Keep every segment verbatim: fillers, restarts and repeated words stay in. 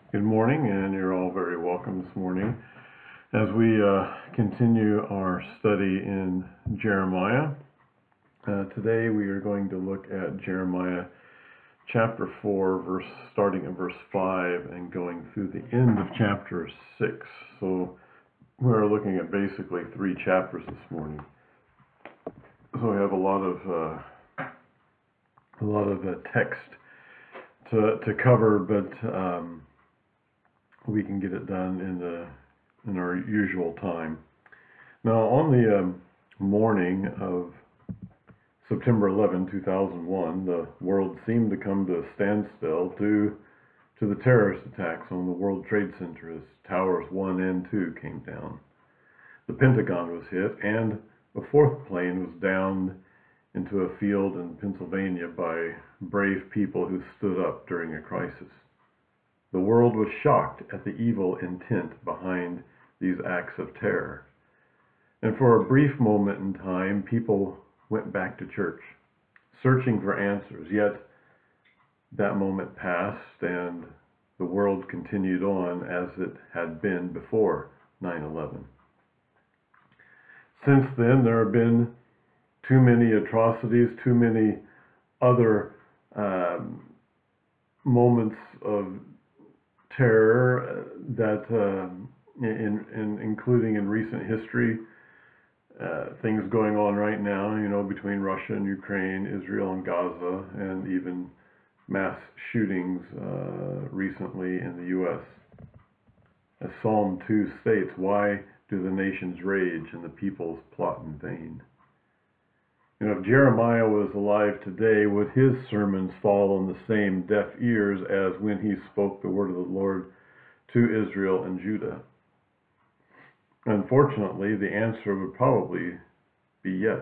Good morning, and you're all very welcome this morning as we uh, continue our study in Jeremiah. Uh, today we are going to look at Jeremiah chapter four, verse starting at verse five and going through the end of chapter six. So we're looking at basically three chapters this morning. So we have a lot of uh, a lot of uh, text to to cover, but um, we can get it done in the in our usual time. Now, on the um, morning of September eleventh, two thousand one, the world seemed to come to a standstill due to the terrorist attacks on the World Trade Center as Towers one and two came down. The Pentagon was hit, and a fourth plane was downed into a field in Pennsylvania by brave people who stood up during a crisis. The world was shocked at the evil intent behind these acts of terror. And for a brief moment in time, people went back to church, searching for answers. Yet that moment passed, and the world continued on as it had been before nine eleven. Since then, there have been too many atrocities, too many other um, moments of terror that, um, in, in including in recent history, uh, things going on right now, you know, between Russia and Ukraine, Israel and Gaza, and even mass shootings uh, recently in the U S As Psalm two states, "Why do the nations rage and the peoples plot in vain?" You know, if Jeremiah was alive today, would his sermons fall on the same deaf ears as when he spoke the word of the Lord to Israel and Judah? Unfortunately, the answer would probably be yes.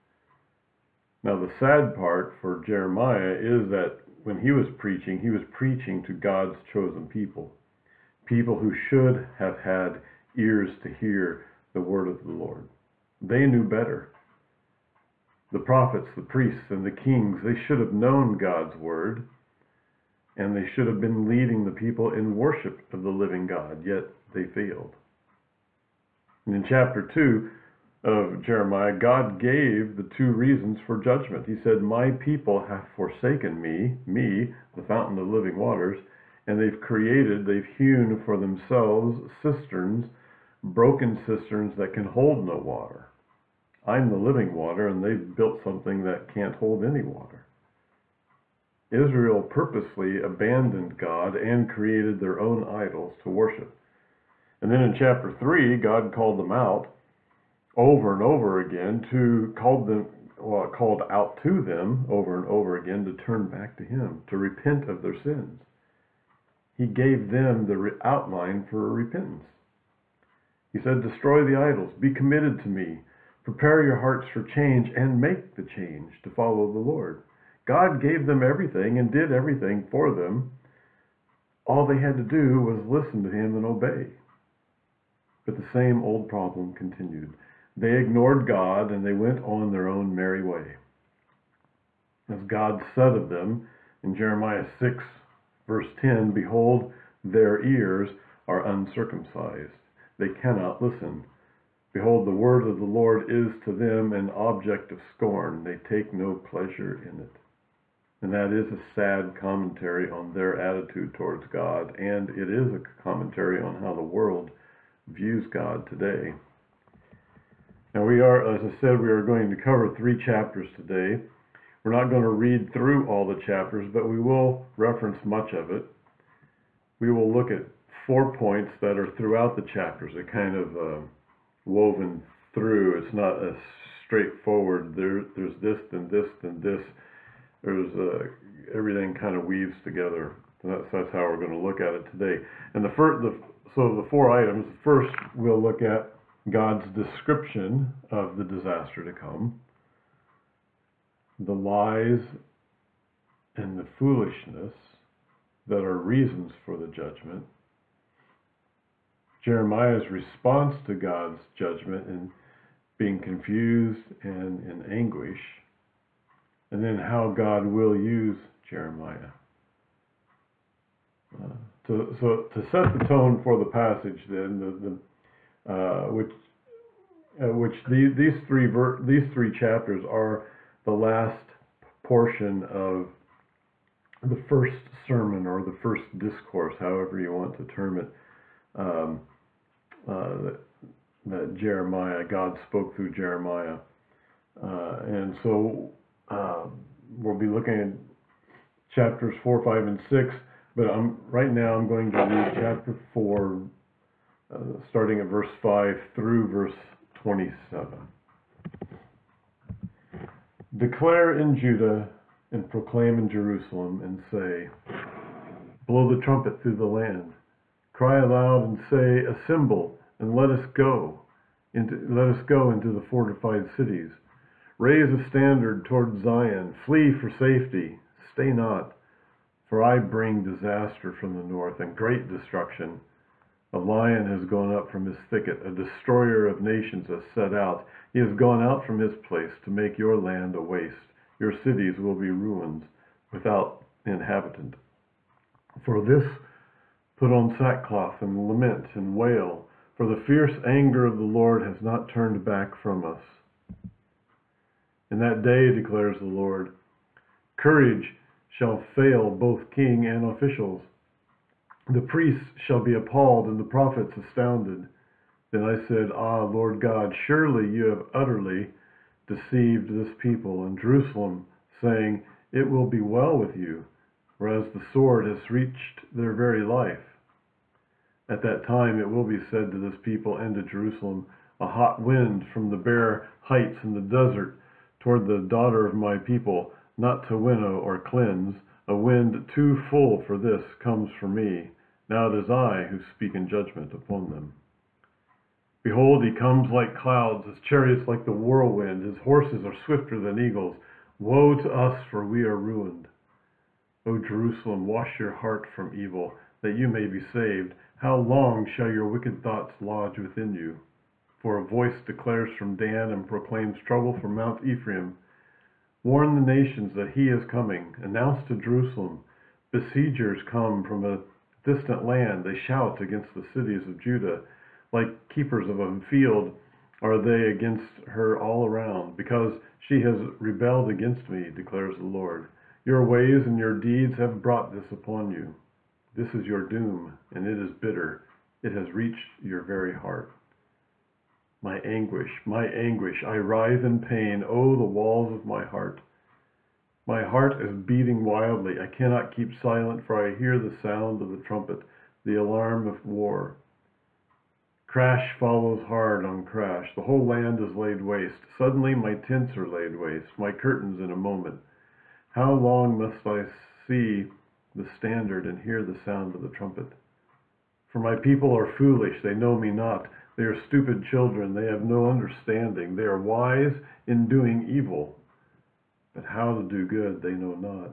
Now, the sad part for Jeremiah is that when he was preaching, he was preaching to God's chosen people, people who should have had ears to hear the word of the Lord. They knew better. The prophets, the priests, and the kings, they should have known God's word, and they should have been leading the people in worship of the living God, yet they failed. And in chapter two of Jeremiah, God gave the two reasons for judgment. He said, "My people have forsaken me, me, the fountain of living waters, and they've created, they've hewn for themselves cisterns, broken cisterns that can hold no water. I'm the living water, and they've built something that can't hold any water." Israel purposely abandoned God and created their own idols to worship. And then in chapter three, God called them out over and over again to called them, well, called out to them over and over again to turn back to Him, to repent of their sins. He gave them the outline for repentance. He said, "Destroy the idols, be committed to me. Prepare your hearts for change and make the change to follow the Lord." God gave them everything and did everything for them. All they had to do was listen to Him and obey. But the same old problem continued. They ignored God and they went on their own merry way. As God said of them in Jeremiah six, verse ten, "Behold, their ears are uncircumcised. They cannot listen. Behold, the word of the Lord is to them an object of scorn. They take no pleasure in it." And that is a sad commentary on their attitude towards God, and it is a commentary on how the world views God today. Now we are, as I said, we are going to cover three chapters today. We're not going to read through all the chapters, but we will reference much of it. We will look at four points that are throughout the chapters, a kind of uh, woven through. It's not a straightforward, there, there's this, then this, then this. There's uh, everything kind of weaves together. And that's, that's how we're going to look at it today. And the first, the, so the four items, first we'll look at God's description of the disaster to come, the lies and the foolishness that are reasons for the judgment, Jeremiah's response to God's judgment in being confused and in anguish, and then how God will use Jeremiah uh, to so to set the tone for the passage, then the, the uh, which uh, which these these three ver- these three chapters are the last portion of the first sermon or the first discourse, however you want to term it, um, uh, that, that Jeremiah, God spoke through Jeremiah. Uh, and so uh, we'll be looking at chapters four, five, and six, but I'm, right now I'm going to read chapter four, uh, starting at verse five through verse twenty-seven. Declare in Judah and proclaim in Jerusalem, and say, blow the trumpet through the land. Cry aloud and say, assemble, and let us go into let us go into the fortified cities. Raise a standard toward Zion. Flee for safety. Stay not, for I bring disaster from the north and great destruction. A lion has gone up from his thicket. A destroyer of nations has set out. He has gone out from his place to make your land a waste. Your cities will be ruins without inhabitant. For this, put on sackcloth and lament and wail, for the fierce anger of the Lord has not turned back from us. In that day, declares the Lord, courage shall fail both king and officials. The priests shall be appalled and the prophets astounded. Then I said, ah, Lord God, surely you have utterly deceived this people in Jerusalem, saying, it will be well with you, whereas the sword has reached their very life. At that time it will be said to this people and to Jerusalem, a hot wind from the bare heights in the desert toward the daughter of my people, not to winnow or cleanse, a wind too full for this comes from me. Now it is I who speak in judgment upon them. Behold, he comes like clouds, his chariots like the whirlwind, his horses are swifter than eagles. Woe to us, for we are ruined. O Jerusalem, wash your heart from evil, that you may be saved. How long shall your wicked thoughts lodge within you? For a voice declares from Dan and proclaims trouble from Mount Ephraim. Warn the nations that he is coming. Announce to Jerusalem, besiegers come from a distant land. They shout against the cities of Judah. Like keepers of a field are they against her all around, because she has rebelled against me, declares the Lord. Your ways and your deeds have brought this upon you. This is your doom, and it is bitter. It has reached your very heart. My anguish, my anguish, I writhe in pain. Oh, the walls of my heart. My heart is beating wildly. I cannot keep silent, for I hear the sound of the trumpet, the alarm of war. Crash follows hard on crash. The whole land is laid waste. Suddenly my tents are laid waste, my curtains in a moment. How long must I see the standard and hear the sound of the trumpet? For my people are foolish, they know me not. They are stupid children, they have no understanding. They are wise in doing evil, but how to do good they know not.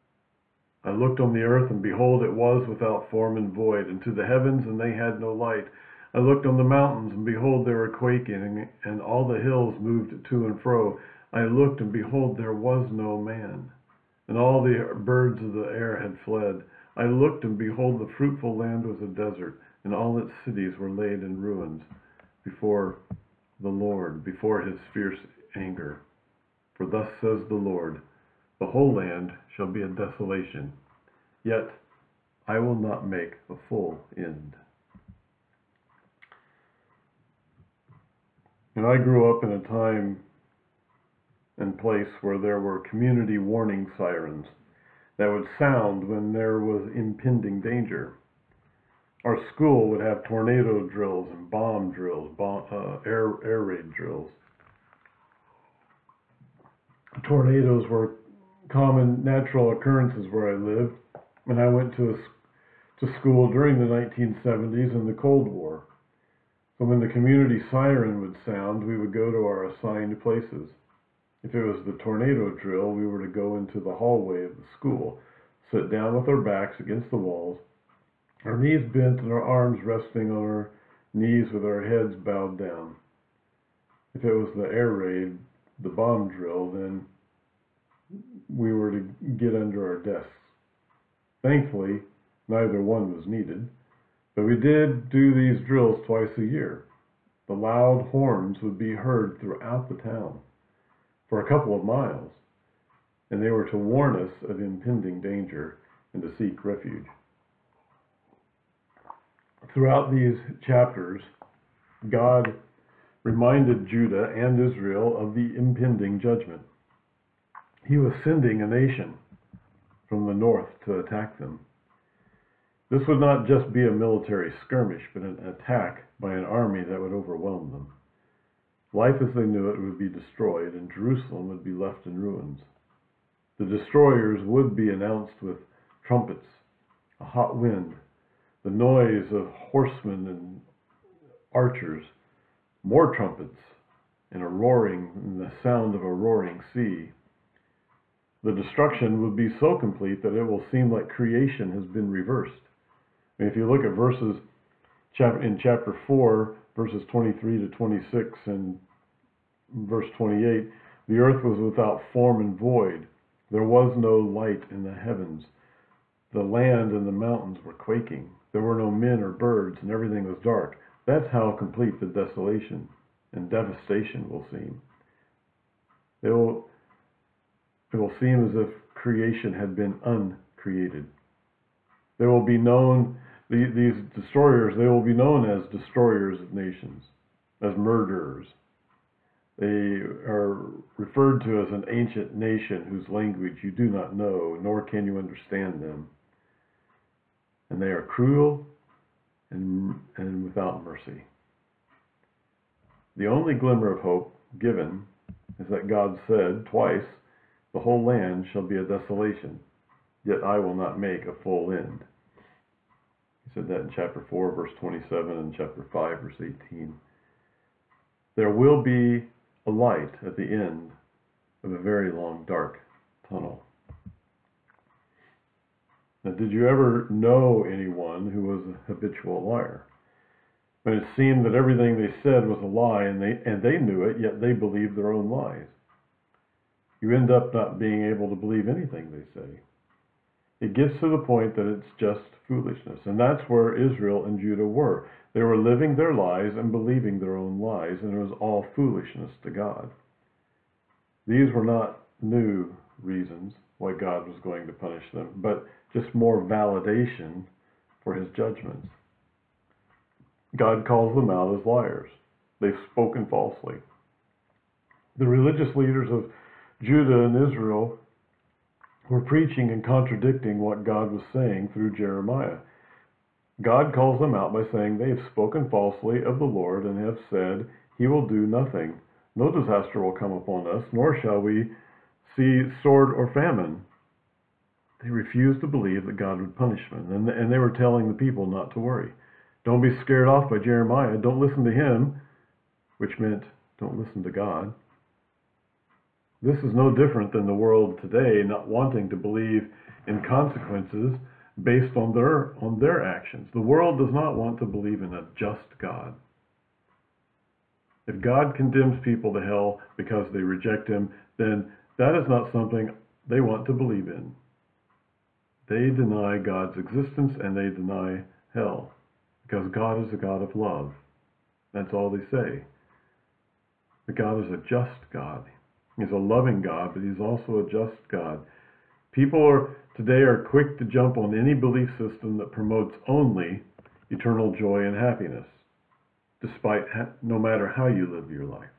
I looked on the earth, and behold, it was without form and void, and to the heavens, and they had no light. I looked on the mountains, and behold, they were quaking, and all the hills moved to and fro. I looked, and behold, there was no man, and all the birds of the air had fled. I looked, and behold, the fruitful land was a desert, and all its cities were laid in ruins before the Lord, before his fierce anger. For thus says the Lord, the whole land shall be a desolation, yet I will not make a full end. And I grew up in a time and place where there were community warning sirens that would sound when there was impending danger. Our school would have tornado drills and bomb drills, bomb, uh, air, air raid drills. Tornadoes were common natural occurrences where I lived, and I went to, a, to school during the nineteen seventies and the Cold War. So when the community siren would sound, we would go to our assigned places. If it was the tornado drill, we were to go into the hallway of the school, sit down with our backs against the walls, our knees bent and our arms resting on our knees with our heads bowed down. If it was the air raid, the bomb drill, then we were to get under our desks. Thankfully, Neither one was needed. But we did do these drills twice a year. The loud horns would be heard throughout the town for a couple of miles, and they were to warn us of impending danger and to seek refuge. Throughout these chapters, God reminded Judah and Israel of the impending judgment. He was sending a nation from the north to attack them. This would not just be a military skirmish, but an attack by an army that would overwhelm them. Life as they knew it would be destroyed, and Jerusalem would be left in ruins. The destroyers would be announced with trumpets, a hot wind, the noise of horsemen and archers, more trumpets, and a roaring, and the sound of a roaring sea. The destruction would be so complete that it will seem like creation has been reversed. I mean, if you look at verses in chapter four, verses twenty-three to twenty-six, and verse twenty-eight, the earth was without form and void. There was no light in the heavens. The land and the mountains were quaking. There were no men or birds, and everything was dark. That's how complete the desolation and devastation will seem. It will, it will seem as if creation had been uncreated. There will be known, these destroyers, they will be known as destroyers of nations, as murderers. They are referred to as an ancient nation whose language you do not know, nor can you understand them. And they are cruel and, and without mercy. The only glimmer of hope given is that God said twice, the whole land shall be a desolation, yet I will not make a full end. He said that in chapter four, verse twenty-seven, and chapter five, verse eighteen. There will be a light at the end of a very long, dark tunnel. Now, did you ever know anyone who was a habitual liar? When it seemed that everything they said was a lie, and they and they knew it, yet they believed their own lies. You end up not being able to believe anything they say. It gets to the point that it's just foolishness, and that's where Israel and Judah were. They were living their lies and believing their own lies, and it was all foolishness to God. These were not new reasons why God was going to punish them, but just more validation for his judgments. God calls them out as liars. They've spoken falsely. The religious leaders of Judah and Israel were preaching and contradicting what God was saying through Jeremiah. God calls them out by saying they have spoken falsely of the Lord and have said, he will do nothing. No disaster will come upon us, nor shall we see sword or famine. They refused to believe that God would punish them, and, and they were telling the people not to worry. Don't be scared off by Jeremiah. Don't listen to him, which meant don't listen to God. This is no different than the world today not wanting to believe in consequences based on their on their actions. The world does not want to believe in a just God. If God condemns people to hell because they reject him, then that is not something they want to believe in. They deny God's existence and they deny hell because God is a God of love. That's all they say. But God is a just God. He's a loving God, but he's also a just God. People are today are quick to jump on any belief system that promotes only eternal joy and happiness, despite ha- no matter how you live your life.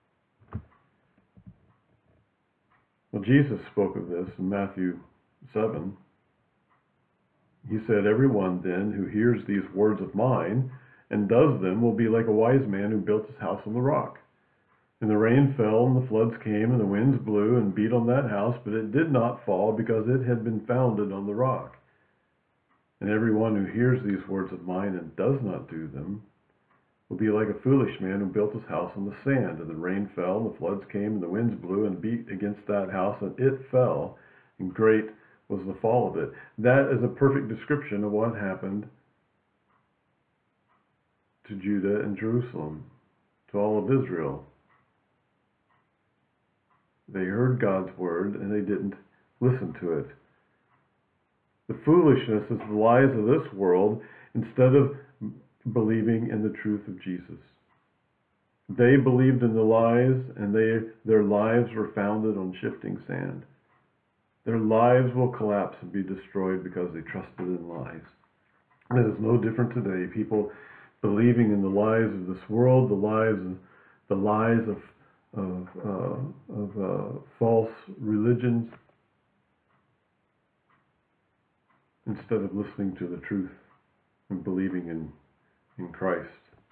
Well, Jesus spoke of this in Matthew seven. He said, everyone then who hears these words of mine and does them will be like a wise man who built his house on the rock. And the rain fell, and the floods came, and the winds blew and beat on that house, but it did not fall, because it had been founded on the rock. And everyone who hears these words of mine and does not do them will be like a foolish man who built his house on the sand. And the rain fell, and the floods came, and the winds blew and beat against that house, and it fell, and great was the fall of it. That is a perfect description of what happened to Judah and Jerusalem, to all of Israel. They heard God's word and they didn't listen to it. The foolishness is the lies of this world instead of believing in the truth of Jesus. They believed in the lies, and they, their lives were founded on shifting sand. Their lives will collapse and be destroyed because they trusted in lies. And it is no different today. People believing in the lies of this world, the lies, the lies of of, uh, of uh, false religions, instead of listening to the truth and believing in in Christ.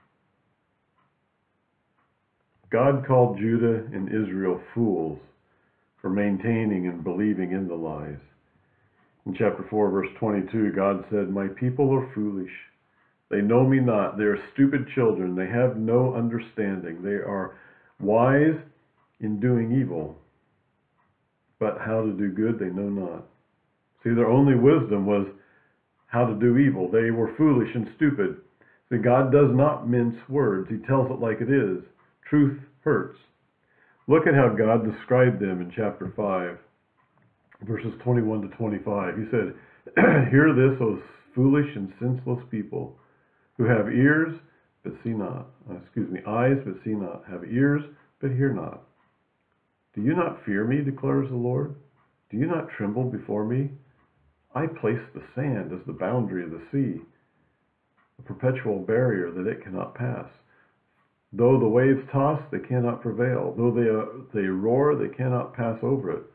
God called Judah and Israel fools for maintaining and believing in the lies. In chapter four, verse twenty-two, God said, "My people are foolish. They know me not. They are stupid children. They have no understanding. They are wise in doing evil, but how to do good they know not." See, their only wisdom was how to do evil. They were foolish and stupid. See, God does not mince words. He tells it like it is. Truth hurts. Look at how God described them in chapter five, verses twenty-one to twenty-five. He said, "Hear this, O foolish and senseless people, who have ears but see not, uh, excuse me, eyes but see not, have ears but hear not. Do you not fear me, declares the Lord? Do you not tremble before me? I placed the sand as the boundary of the sea, a perpetual barrier that it cannot pass. Though the waves toss, they cannot prevail. Though they, uh, they roar, they cannot pass over it.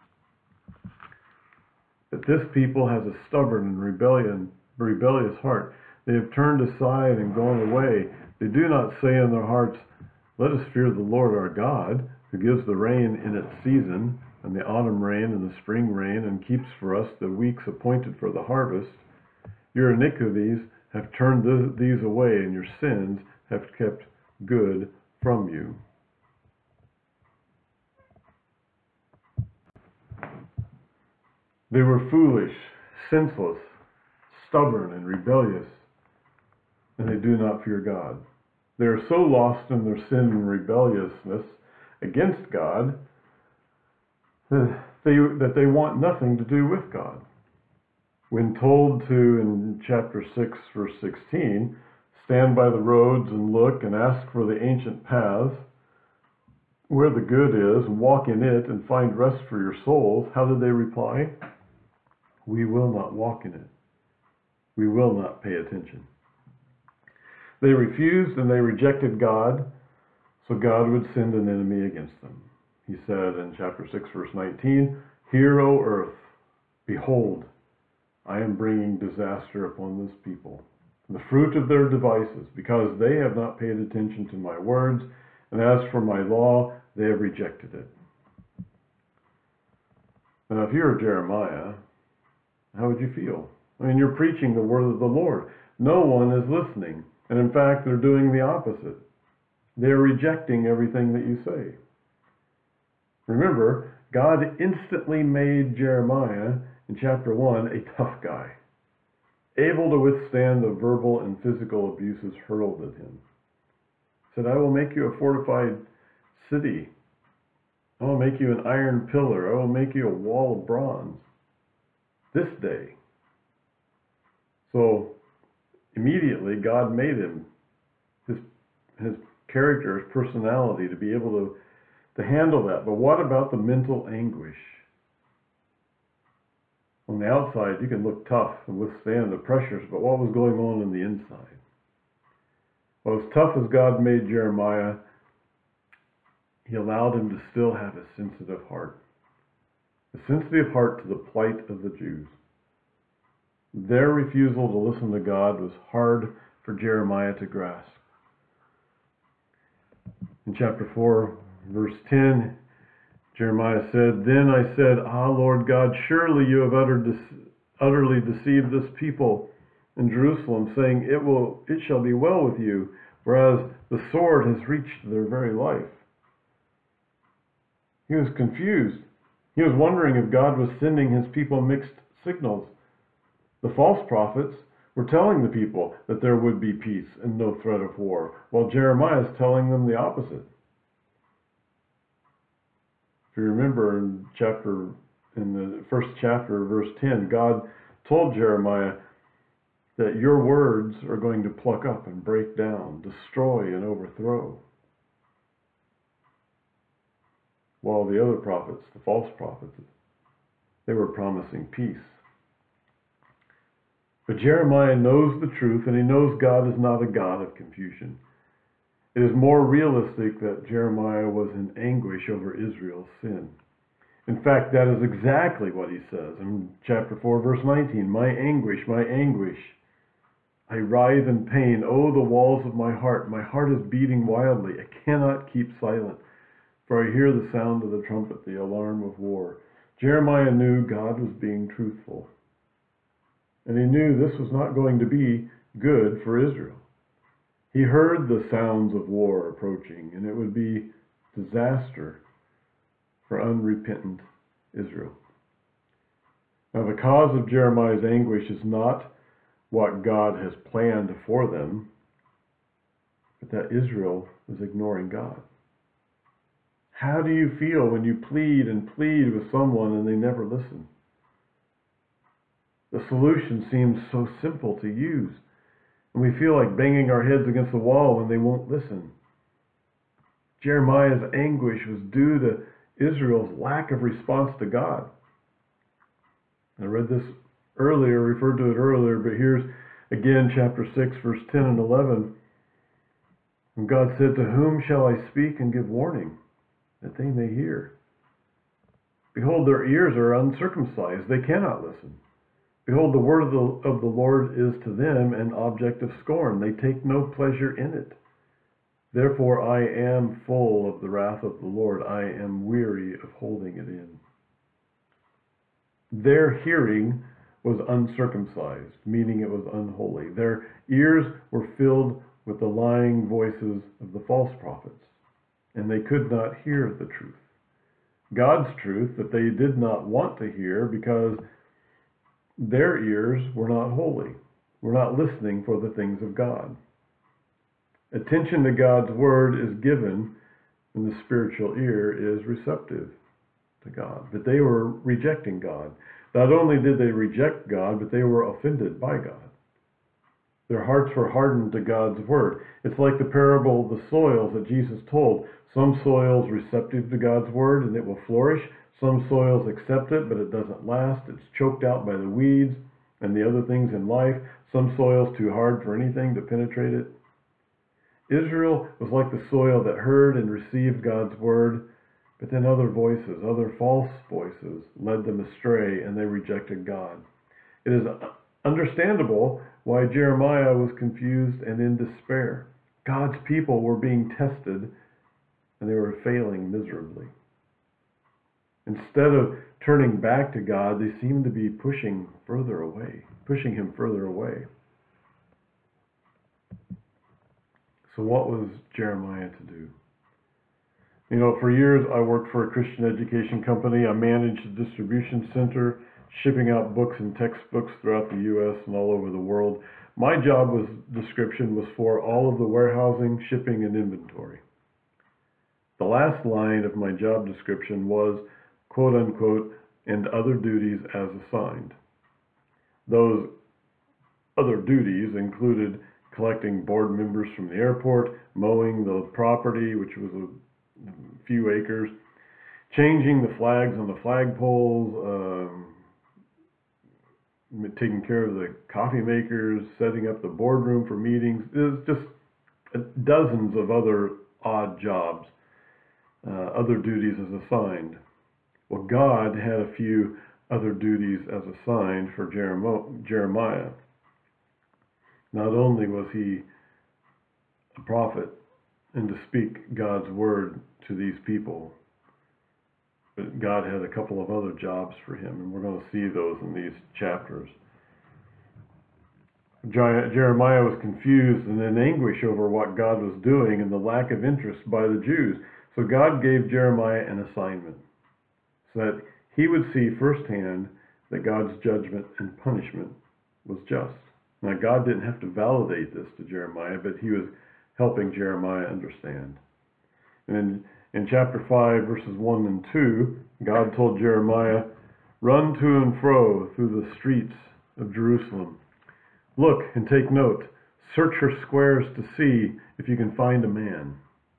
But this people has a stubborn and rebellion, rebellious heart. They have turned aside and gone away. They do not say in their hearts, 'Let us fear the Lord our God, who gives the rain in its season, and the autumn rain and the spring rain, and keeps for us the weeks appointed for the harvest.' Your iniquities have turned th- these away, and your sins have kept good from you." They were foolish, senseless, stubborn, and rebellious, and they do not fear God. They are so lost in their sin and rebelliousness against God that they, that they want nothing to do with God. When told to, in chapter six, verse sixteen, stand by the roads and look and ask for the ancient paths, where the good is, and walk in it and find rest for your souls, how did they reply? We will not walk in it. We will not pay attention. They refused and they rejected God, so God would send an enemy against them. He said in chapter six, verse nineteen, "Hear, O earth, behold, I am bringing disaster upon this people, the fruit of their devices, because they have not paid attention to my words, and as for my law, they have rejected it." Now, if you're Jeremiah, how would you feel? I mean, you're preaching the word of the Lord. No one is listening. And in fact, they're doing the opposite. They're rejecting everything that you say. Remember, God instantly made Jeremiah, in chapter one, a tough guy, able to withstand the verbal and physical abuses hurled at him. He said, "I will make you a fortified city. I will make you an iron pillar. I will make you a wall of bronze this day." So immediately God made him, his his character, his personality, to be able to, to handle that. But what about the mental anguish? On the outside, you can look tough and withstand the pressures, but what was going on in the inside? Well, as tough as God made Jeremiah, he allowed him to still have a sensitive heart. A sensitive heart to the plight of the Jews. Their refusal to listen to God was hard for Jeremiah to grasp. In chapter four, verse ten, Jeremiah said, "Then I said, Ah, Lord God, surely you have uttered, utterly deceived this people in Jerusalem, saying, it will, it shall be well with you, whereas the sword has reached their very life." He was confused. He was wondering if God was sending his people mixed signals. The false prophets were telling the people that there would be peace and no threat of war, while Jeremiah is telling them the opposite. If you remember in chapter, in the first chapter, verse ten, God told Jeremiah that your words are going to pluck up and break down, destroy and overthrow. While the other prophets, the false prophets, they were promising peace. But Jeremiah knows the truth, and he knows God is not a God of confusion. It is more realistic that Jeremiah was in anguish over Israel's sin. In fact, that is exactly what he says in chapter four, verse nineteen. My anguish, my anguish. I writhe in pain. Oh, the walls of my heart. My heart is beating wildly. I cannot keep silent, for I hear the sound of the trumpet, the alarm of war. Jeremiah knew God was being truthful. And he knew this was not going to be good for Israel. He heard the sounds of war approaching, and it would be disaster for unrepentant Israel. Now, the cause of Jeremiah's anguish is not what God has planned for them, but that Israel is ignoring God. How do you feel when you plead and plead with someone and they never listen? The solution seems so simple to use, and we feel like banging our heads against the wall when they won't listen. Jeremiah's anguish was due to Israel's lack of response to God. I read this earlier, referred to it earlier, but here's again chapter six, verse ten and eleven. And God said, to whom shall I speak and give warning, that they may hear? Behold, their ears are uncircumcised, they cannot listen. Behold, the word of the, of the Lord is to them an object of scorn. They take no pleasure in it. Therefore I am full of the wrath of the Lord. I am weary of holding it in. Their hearing was uncircumcised, meaning it was unholy. Their ears were filled with the lying voices of the false prophets, and they could not hear the truth. God's truth that they did not want to hear because their ears were not holy, were not listening for the things of God. Attention to God's word is given when the spiritual ear is receptive to God. But they were rejecting God. Not only did they reject God, but they were offended by God. Their hearts were hardened to God's word. It's like the parable of the soils that Jesus told. Some soils receptive to God's word and it will flourish. Some soils accept it, but it doesn't last. It's choked out by the weeds and the other things in life. Some soils too hard for anything to penetrate it. Israel was like the soil that heard and received God's word, but then other voices, other false voices, led them astray and they rejected God. It is understandable why Jeremiah was confused and in despair. God's people were being tested and they were failing miserably. Instead of turning back to God, they seemed to be pushing further away, pushing him further away. So what was Jeremiah to do? You know, for years I worked for a Christian education company. I managed a distribution center, shipping out books and textbooks throughout the U S and all over the world. My job was description was for all of the warehousing, shipping, and inventory. The last line of my job description was, quote unquote, and other duties as assigned. Those other duties included collecting board members from the airport, mowing the property, which was a few acres, changing the flags on the flagpoles, um, taking care of the coffee makers, setting up the boardroom for meetings. It was just dozens of other odd jobs, uh, other duties as assigned. Well, God had a few other duties as assigned for Jeremiah. Not only was he a prophet and to speak God's word to these people, but God had a couple of other jobs for him, and we're going to see those in these chapters. Jeremiah was confused and in anguish over what God was doing and the lack of interest by the Jews. So God gave Jeremiah an assignment so that he would see firsthand that God's judgment and punishment was just. Now, God didn't have to validate this to Jeremiah, but he was helping Jeremiah understand. And in, in chapter five, verses one and two, God told Jeremiah, run to and fro through the streets of Jerusalem. Look and take note. Search her squares to see if you can find a man,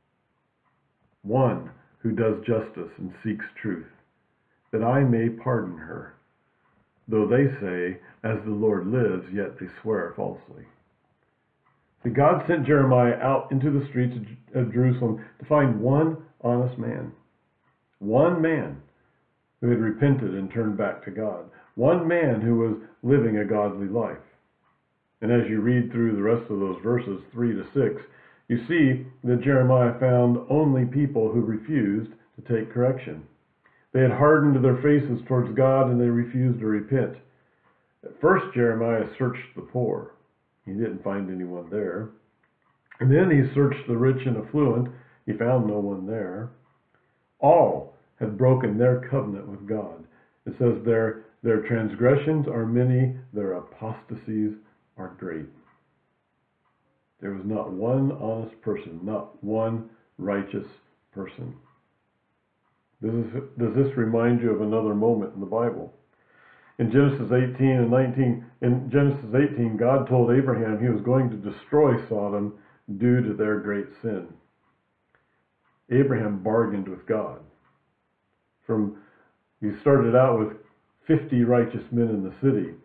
one who does justice and seeks truth, that I may pardon her. Though they say, as the Lord lives, yet they swear falsely. So God sent Jeremiah out into the streets of Jerusalem to find one honest man. One man who had repented and turned back to God. One man who was living a godly life. And as you read through the rest of those verses, three to six, you see that Jeremiah found only people who refused to take correction. They had hardened their faces towards God and they refused to repent. At first, Jeremiah searched the poor. He didn't find anyone there. And then he searched the rich and affluent. He found no one there. All had broken their covenant with God. It says their, their transgressions are many, their apostasies are great. There was not one honest person, not one righteous person. Does this, does this remind you of another moment in the Bible? In Genesis eighteen and nineteen, in Genesis eighteen, God told Abraham he was going to destroy Sodom due to their great sin. Abraham bargained with God. From he started out with fifty righteous men in the city,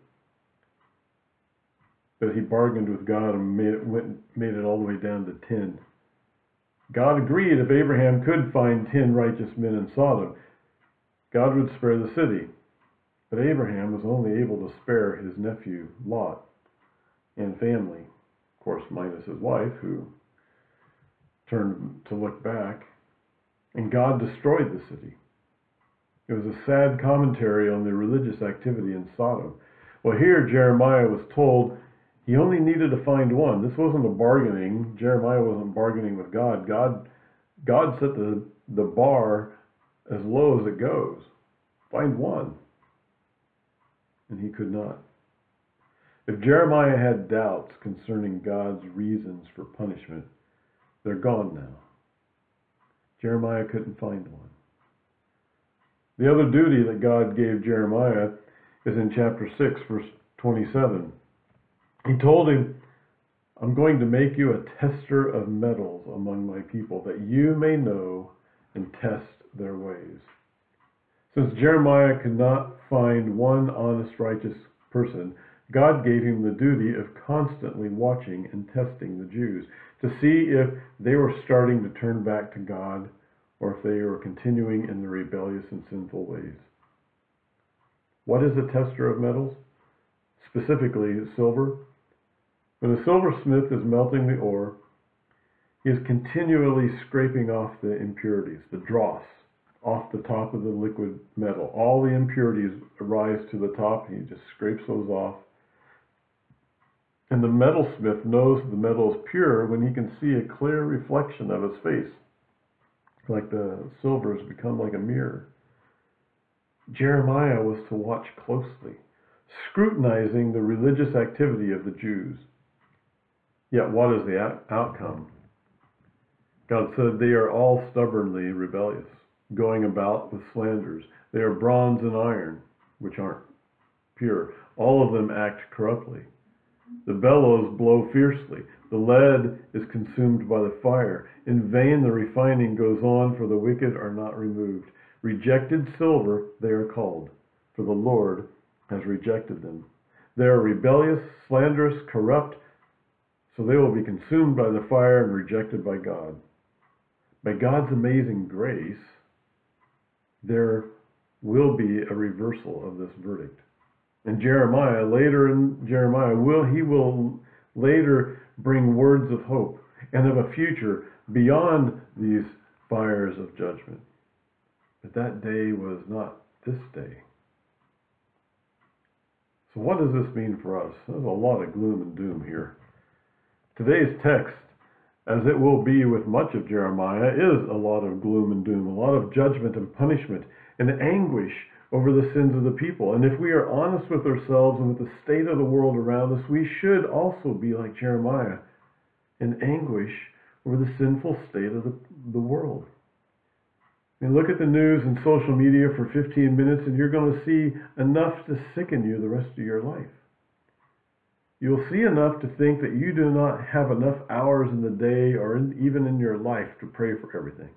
but he bargained with God and made it went made it all the way down to ten. God agreed if Abraham could find ten righteous men in Sodom, God would spare the city. But Abraham was only able to spare his nephew Lot and family, of course, minus his wife, who turned to look back, and God destroyed the city. It was a sad commentary on the religious activity in Sodom. Well, here Jeremiah was told he only needed to find one. This wasn't a bargaining. Jeremiah wasn't bargaining with God. God, God set the, the bar as low as it goes. Find one. And he could not. If Jeremiah had doubts concerning God's reasons for punishment, they're gone now. Jeremiah couldn't find one. The other duty that God gave Jeremiah is in chapter six, verse twenty-seven. He told him, I'm going to make you a tester of metals among my people, that you may know and test their ways. Since Jeremiah could not find one honest, righteous person, God gave him the duty of constantly watching and testing the Jews to see if they were starting to turn back to God or if they were continuing in their rebellious and sinful ways. What is a tester of metals? Specifically, silver. When a silversmith is melting the ore, he is continually scraping off the impurities, the dross, off the top of the liquid metal. All the impurities rise to the top, and he just scrapes those off. And the metalsmith knows the metal is pure when he can see a clear reflection of his face, like the silver has become like a mirror. Jeremiah was to watch closely, scrutinizing the religious activity of the Jews. Yet what is the out- outcome? God said they are all stubbornly rebellious, going about with slanders. They are bronze and iron, which aren't pure. All of them act corruptly. The bellows blow fiercely. The lead is consumed by the fire. In vain the refining goes on, for the wicked are not removed. Rejected silver they are called, for the Lord has rejected them. They are rebellious, slanderous, corrupt, so they will be consumed by the fire and rejected by God. By God's amazing grace, there will be a reversal of this verdict. And Jeremiah, later in Jeremiah, will he will later bring words of hope and of a future beyond these fires of judgment. But that day was not this day. So what does this mean for us? There's a lot of gloom and doom here. Today's text, as it will be with much of Jeremiah, is a lot of gloom and doom, a lot of judgment and punishment and anguish over the sins of the people. And if we are honest with ourselves and with the state of the world around us, we should also be like Jeremiah in anguish over the sinful state of the, the world. I mean, look at the news and social media for fifteen minutes and you're going to see enough to sicken you the rest of your life. you'll see enough to think that you do not have enough hours in the day or in, even in your life to pray for everything.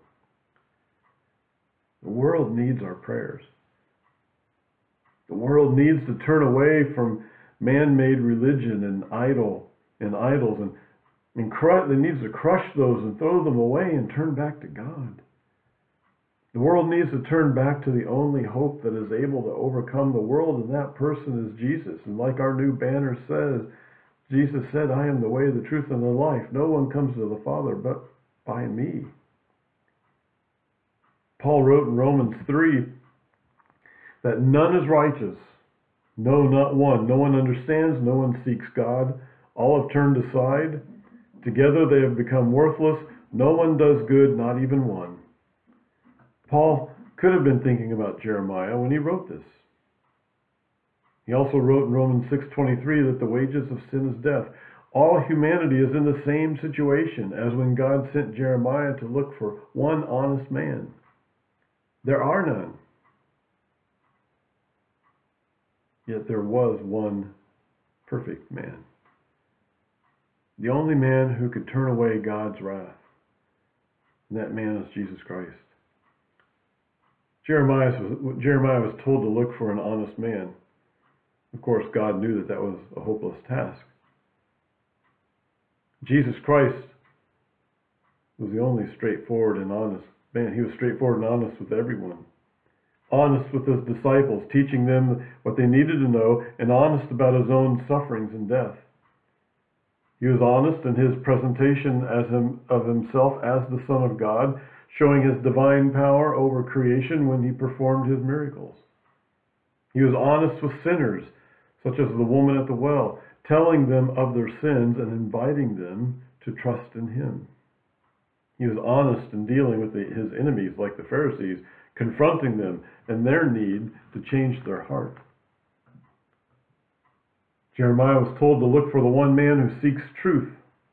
The world needs our prayers. The world needs to turn away from man-made religion and idol and idols and, and crush, it needs to crush those and throw them away and turn back to God. The world needs to turn back to the only hope that is able to overcome the world, and that person is Jesus. And like our new banner says, Jesus said, I am the way, the truth, and the life. No one comes to the Father but by me. Paul wrote in Romans three that none is righteous. No, not one. No one understands. No one seeks God. All have turned aside. Together they have become worthless. No one does good, not even one. Paul could have been thinking about Jeremiah when he wrote this. He also wrote in Romans six twenty-three that the wages of sin is death. All humanity is in the same situation as when God sent Jeremiah to look for one honest man. There are none. Yet there was one perfect man. The only man who could turn away God's wrath. And that man is Jesus Christ. Jeremiah was, Jeremiah was told to look for an honest man. Of course, God knew that that was a hopeless task. Jesus Christ was the only straightforward and honest man. He was straightforward and honest with everyone. Honest with his disciples, teaching them what they needed to know, and honest about his own sufferings and death. He was honest in his presentation as him, of himself as the Son of God, showing his divine power over creation when he performed his miracles. He was honest with sinners, such as the woman at the well, telling them of their sins and inviting them to trust in him. He was honest in dealing with the, his enemies, like the Pharisees, confronting them and their need to change their heart. Jeremiah was told to look for the one man who seeks truth.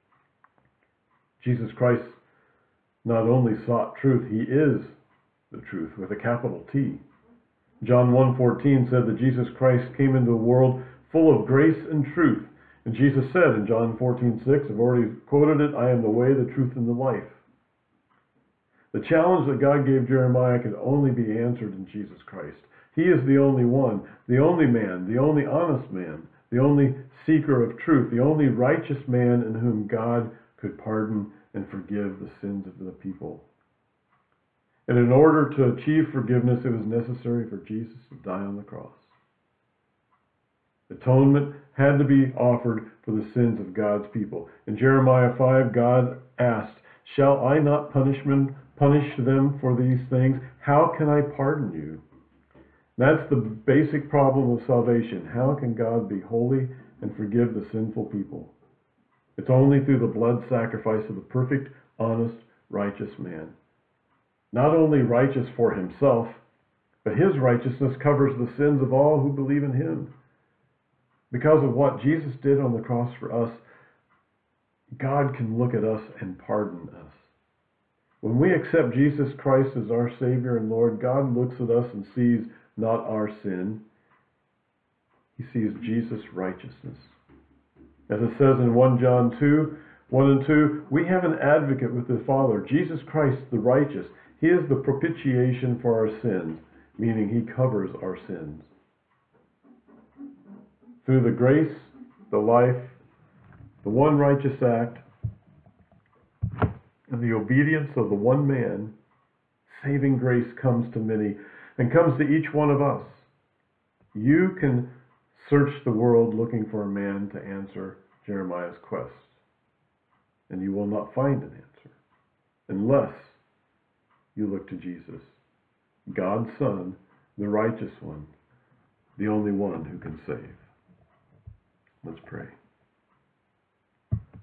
Jesus Christ not only sought truth, he is the truth with a capital T. John one fourteen said that Jesus Christ came into the world full of grace and truth. And Jesus said in John fourteen six, I've already quoted it, I am the way, the truth, and the life. The challenge that God gave Jeremiah could only be answered in Jesus Christ. He is the only one, the only man, the only honest man, the only seeker of truth, the only righteous man in whom God could pardon and forgive the sins of the people. And in order to achieve forgiveness, it was necessary for Jesus to die on the cross. Atonement had to be offered for the sins of God's people. In Jeremiah five, God asked, Shall I not punish them, punish them for these things? How can I pardon you? That's the basic problem of salvation. How can God be holy and forgive the sinful people? It's only through the blood sacrifice of the perfect, honest, righteous man. Not only righteous for himself, but his righteousness covers the sins of all who believe in him. Because of what Jesus did on the cross for us, God can look at us and pardon us. When we accept Jesus Christ as our Savior and Lord, God looks at us and sees not our sin. He sees Jesus' righteousness. As it says in First John two, one and two, we have an advocate with the Father, Jesus Christ the righteous. He is the propitiation for our sins, meaning he covers our sins. Through the grace, the life, the one righteous act, and the obedience of the one man, saving grace comes to many and comes to each one of us. You can search the world looking for a man to answer Jeremiah's quest, and you will not find an answer unless you look to Jesus, God's Son, the righteous one, the only one who can save. Let's pray.